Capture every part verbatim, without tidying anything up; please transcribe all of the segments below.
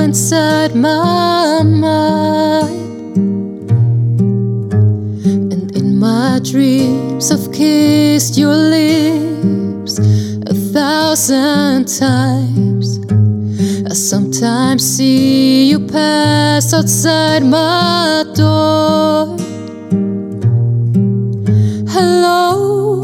inside my mind, and in my dreams I've kissed your lips a thousand times. I sometimes see you pass outside my door. Hello,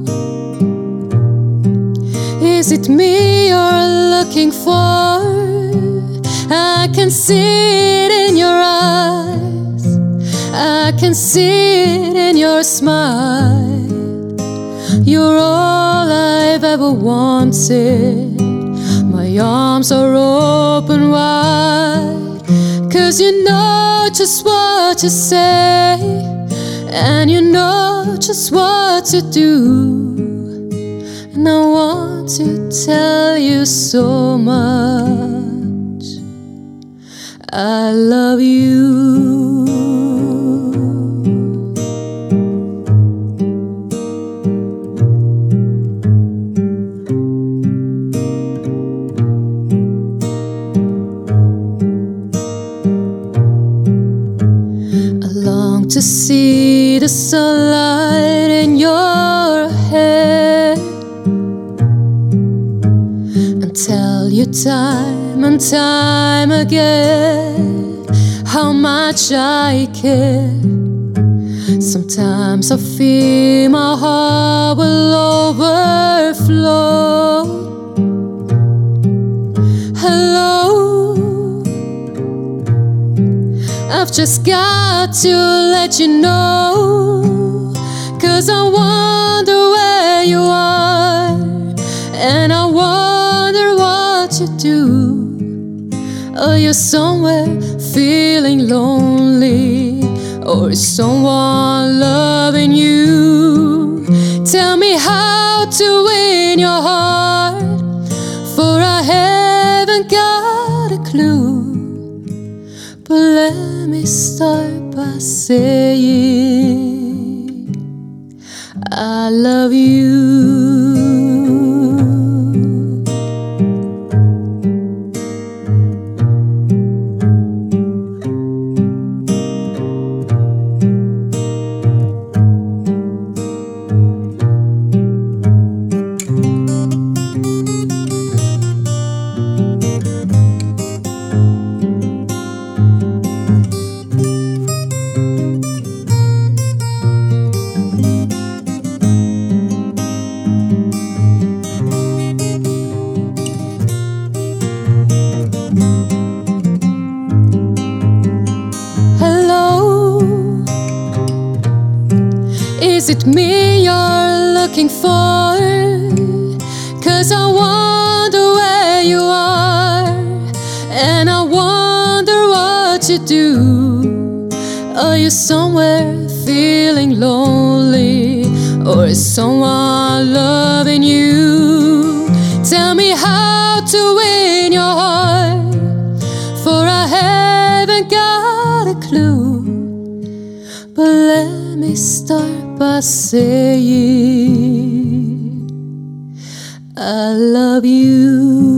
is it me you're looking for? I can see it in your eyes, I can see it in your smile. You're all I've ever wanted. My arms are open wide, 'cause you know just what to say, and you know just what to do. And I want to tell you so much, I love you. To see the sunlight in your hair, and tell you time and time again how much I care. Sometimes I feel my heart will overflow. Hello, I've just got to let you know, 'cause I wonder where you are, and I wonder what you do. Are you somewhere feeling lonely, or is someone loving you? Tell me how to win your heart, for I haven't got a clue. But let me start by saying I love you. Is it me you're looking for? 'Cause I wonder where you are, and I wonder what you do. Are you somewhere feeling lonely, or is someone loving you? Tell me how to win your heart, for I haven't got a clue. But let me start by saying I love you.